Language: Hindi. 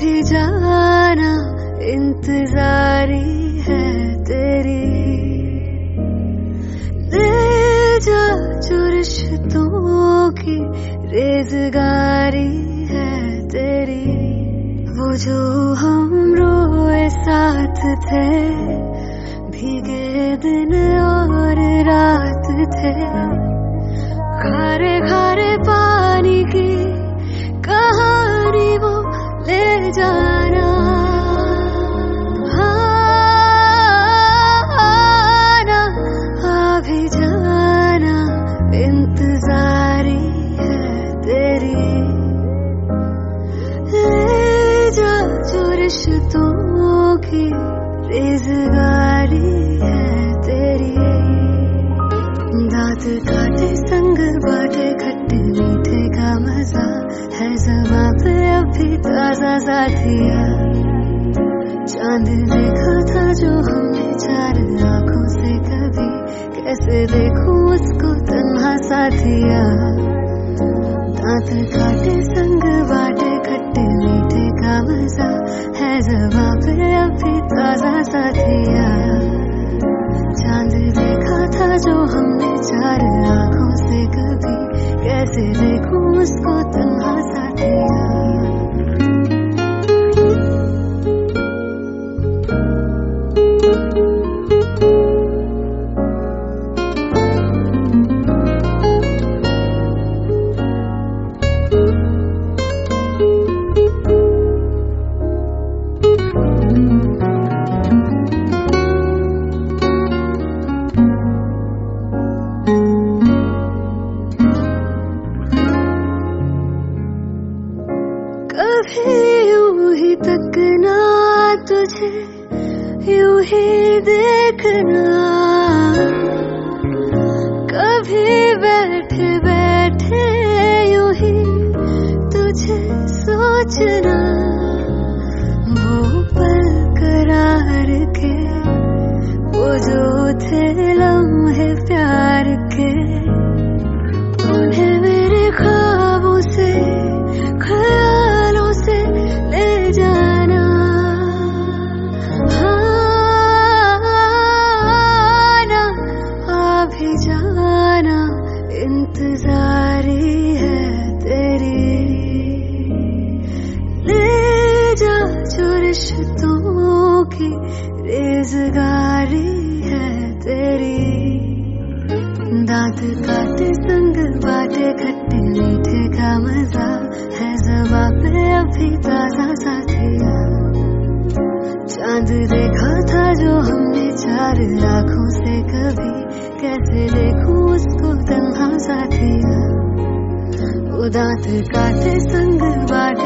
भी जाना इंतजारी है तेरी, ले जा जो रिश्तों की रेज़गारी है तेरी। वो जो हम रोए साथ थे, भीगे दिन और रात थे, खारे खारे पानी की कहानी वो ले जाना। आना आ भी जाना इंतजारी है तेरी, ले जा जो रिश्तों की रेज़गारी है तेरी। दांत काटे संग बाटे खट्टे मीठे का मजा है ज़बां पे अभी ताज़ा साथिया। चांद देखा था जो हमने चार आँखों से कभी, कैसे देखूं उसको तन्हा साथिया। दांत काटे संग बाटे खट्टे मीठे का मजा है ज़बां पे अभी ताज़ा साथिया। चांद देखा था जो हमने चार आँखों से कभी, कैसे देखूं उसको तन्हा साथिया। कभी यूं ही तकना तुझे, यूं ही देखना, कभी बैठे बैठे यूं ही तुझे सोचना। वो पल करार के, वो जो थे लम्हे प्यार के, उन्हें मेरे ख्वाबों से ख्यालों से ले जाना। आना आ भी जाना इंतजारी है तेरी, ले जा जो रिश्तों की रेज़गारी है तेरी। दांत काटे संग बाटे खट्टे मीठे का मजा है ज़बां पे अभी ताज़ा साथिया। चांद देखा था जो हमने चार आँखों से कभी, कैसे देखूं उसको तन्हा साथिया। वो दांत काटे संग बाटे